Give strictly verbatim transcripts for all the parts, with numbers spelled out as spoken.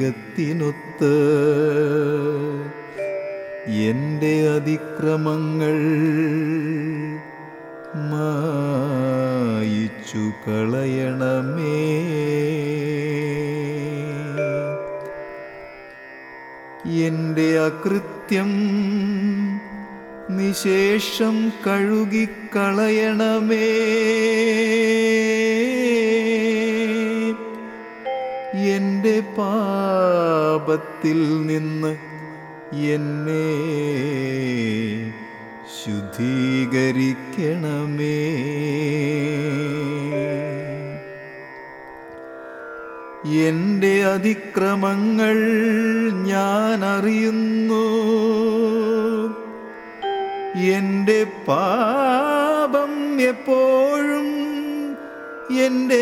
ഹൃദയത്തിനൊത്ത് എൻ്റെ അതിക്രമങ്ങൾ മായിച്ചു കളയണമേ. എൻ്റെ അകൃത്യം നിശേഷം കഴുകിക്കളയണമേ. എൻ്റെ പാപത്തിൽ നിന്ന് എന്നെ ശുദ്ധീകരിക്കണമേ. എൻ്റെ അതിക്രമങ്ങൾ ഞാൻ അറിയുന്നു, എൻ്റെ പാപം എപ്പോഴും എൻ്റെ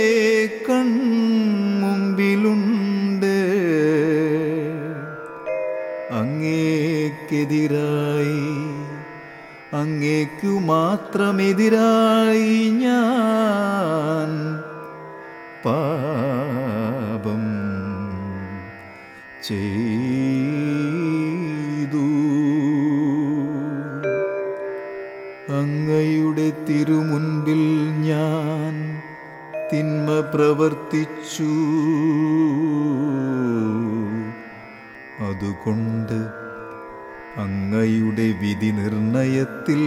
കൺമുമ്പിലുണ്ട്. അങ്ങേക്കെതിരായി, അങ്ങേക്കു മാത്രമെതിരായി ഞാൻ പാപം ചെയ്തു. അങ്ങയുടെ തിരുമുൻപിൽ ഞാൻ തിന്മ പ്രവർത്തിച്ചു. അതുകൊണ്ട് അങ്ങയുടെ വിധി നിർണയത്തിൽ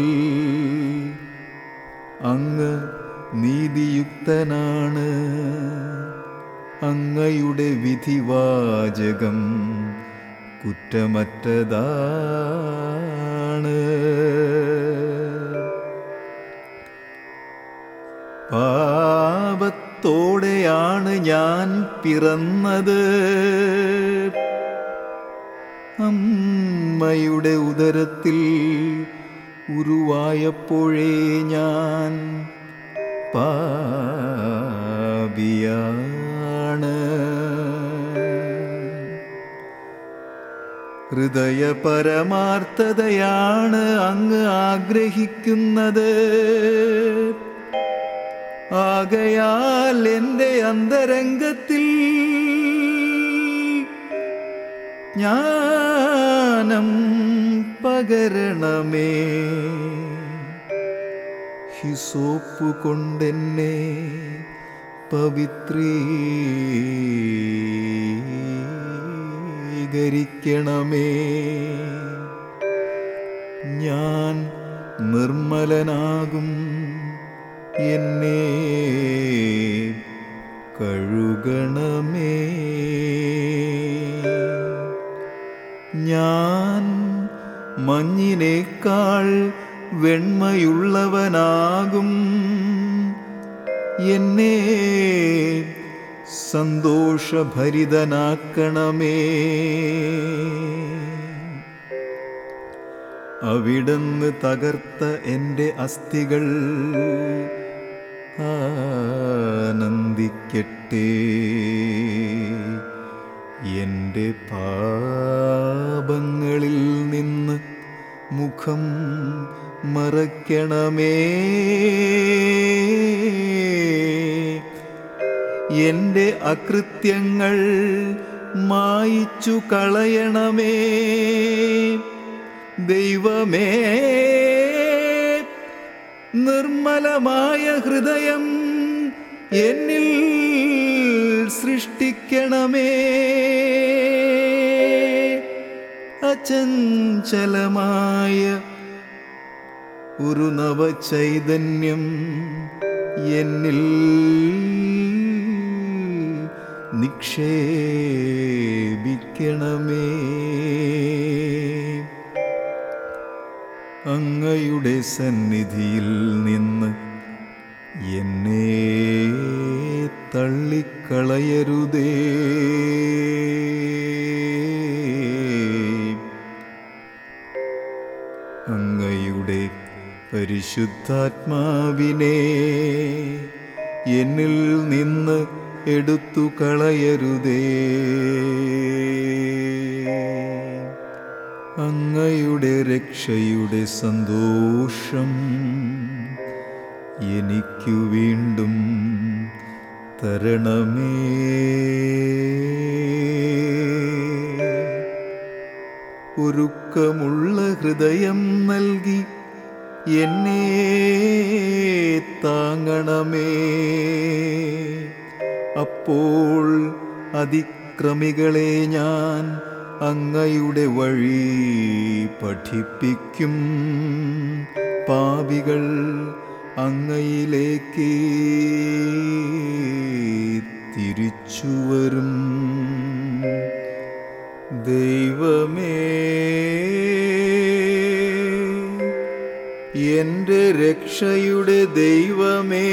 അങ്ങ് നീതിയുക്തനാണ്. അങ്ങയുടെ വിധിവാചകം കുറ്റമറ്റതാണ്. പാപത്തോടെയാണ് ഞാൻ പിറന്നത്. അമ്മയുടെ ഉദരത്തിൽ ഉരുവായപ്പോഴേ ഞാൻ പാപിയാണ്. ഹൃദയപരമാർത്ഥതയാണ് അങ്ങ് ആഗ്രഹിക്കുന്നത്. ആകയാൽ എൻ്റെ അന്തരംഗത്തിൽ ജ്ഞാനം പകരണമേ. ഹിസോപ്പ് കൊണ്ടെന്നെ പവിത്രീകരിക്കണമേ. ഞാൻ നിർമ്മലനാകും, എന്നെ കഴുകണമേ. ഞാൻ മഞ്ഞിനേക്കാൾ വെണ്മയുള്ളവനാകും. എന്നെ സന്തോഷഭരിതനാക്കണമേ. അവിടുന്ന് തകർത്ത എൻ്റെ അസ്ഥികൾ ആനന്ദിക്കട്ടെ. എൻ്റെ പാപങ്ങളിൽ നിന്ന് മുഖം മറയ്ക്കണമേ. എൻ്റെ അകൃത്യങ്ങൾ മായിച്ചു കളയണമേ. ദൈവമേ, നിർമ്മലമായ ഹൃദയം എന്നിൽ സൃഷ്ടിക്കണമേ. അചഞ്ചലമായ ഒരു നവചൈതന്യം എന്നിൽ നിക്ഷേപിക്കണമേ. അങ്ങയുടെ സന്നിധിയിൽ നിന്ന് എന്നെ തള്ളിക്കളയരുതേ. അങ്ങയുടെ പരിശുദ്ധാത്മാവിനെ എന്നിൽ നിന്ന് എടുത്തു കളയരുതേ. അങ്ങയുടെ രക്ഷയുടെ സന്തോഷം എനിക്കു വീണ്ടും തരണമേ. ഒരുക്കമുള്ള ഹൃദയം നൽകി എന്നെ താങ്ങണമേ. അപ്പോൾ അതിക്രമികളെ ഞാൻ അങ്ങയുടെ വഴി പഠിപ്പിക്കും. പാപികൾ അങ്ങയിലേക്ക് തിരിച്ചുവരും. ദൈവമേ, എൻ്റെ രക്ഷയുടെ ദൈവമേ,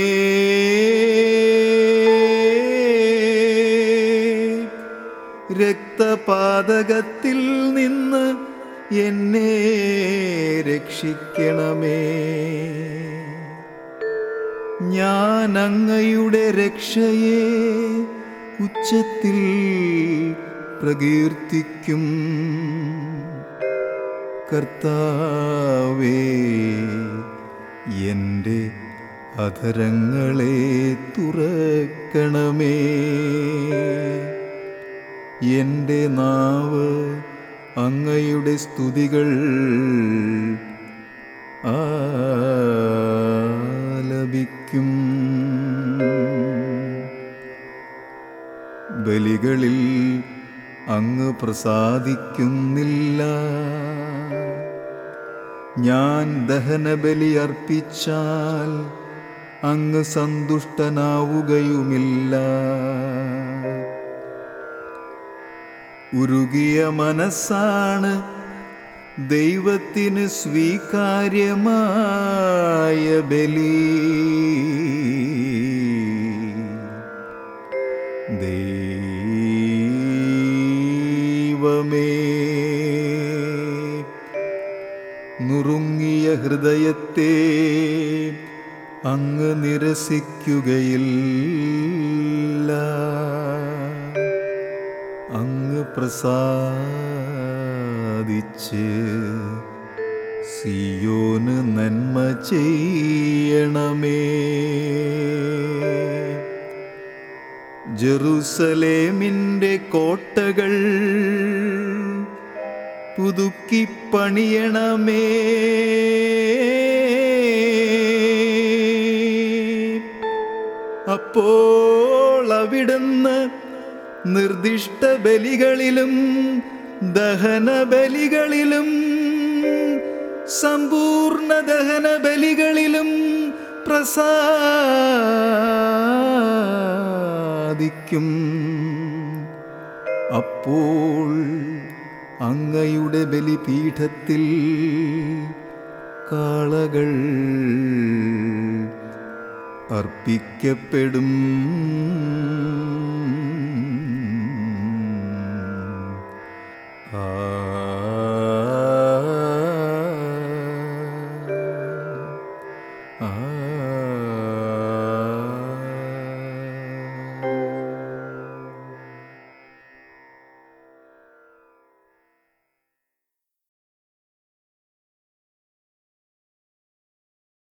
രക്തപാതകത്തിൽ നിന്ന് എന്നെ രക്ഷിക്കണമേ. ഞാൻ അങ്ങയുടെ രക്ഷയെ ഉച്ചത്തിൽ പ്രകീർത്തിക്കും. കർത്താവേ, എൻ്റെ അധരങ്ങളെ തുറക്കണമേ. എൻ്റെ നാവ് അങ്ങയുടെ സ്തുതികൾ ആലപിക്കും. ബലികളിൽ അങ്ങ് പ്രസാദിക്കുന്നില്ല. ഞാൻ ദഹനബലി അർപ്പിച്ചാൽ അങ്ങ് സന്തുഷ്ടനാവുകയുമില്ല. ഉരുകിയ മനസ്സാണ് ദൈവത്തിന് സ്വീകാര്യമായ ബലി. ദൈവമേ, നുറുങ്ങിയ ഹൃദയത്തെ അങ്ങ് നിരസിക്കുകയില്ല. അങ്ങ് പ്രസാദിച്ച് സിയോന് നന്മ ചെയ്യണമേ. ജെറുസലേമിൻ്റെ കോട്ടകൾ പുതുക്കി പണിയണമേ. അപ്പോൾ അവിടുന്ന് നിർദ്ദിഷ്ട ബലികളിലും ദഹനബലികളിലും സമ്പൂർണ്ണ ദഹനബലികളിലും പ്രസാദിക്കും. അപ്പോൾ അങ്ങയുടെ ബലിപീഠത്തിൽ കാളകൾ അർപ്പിക്കപ്പെടും. ആ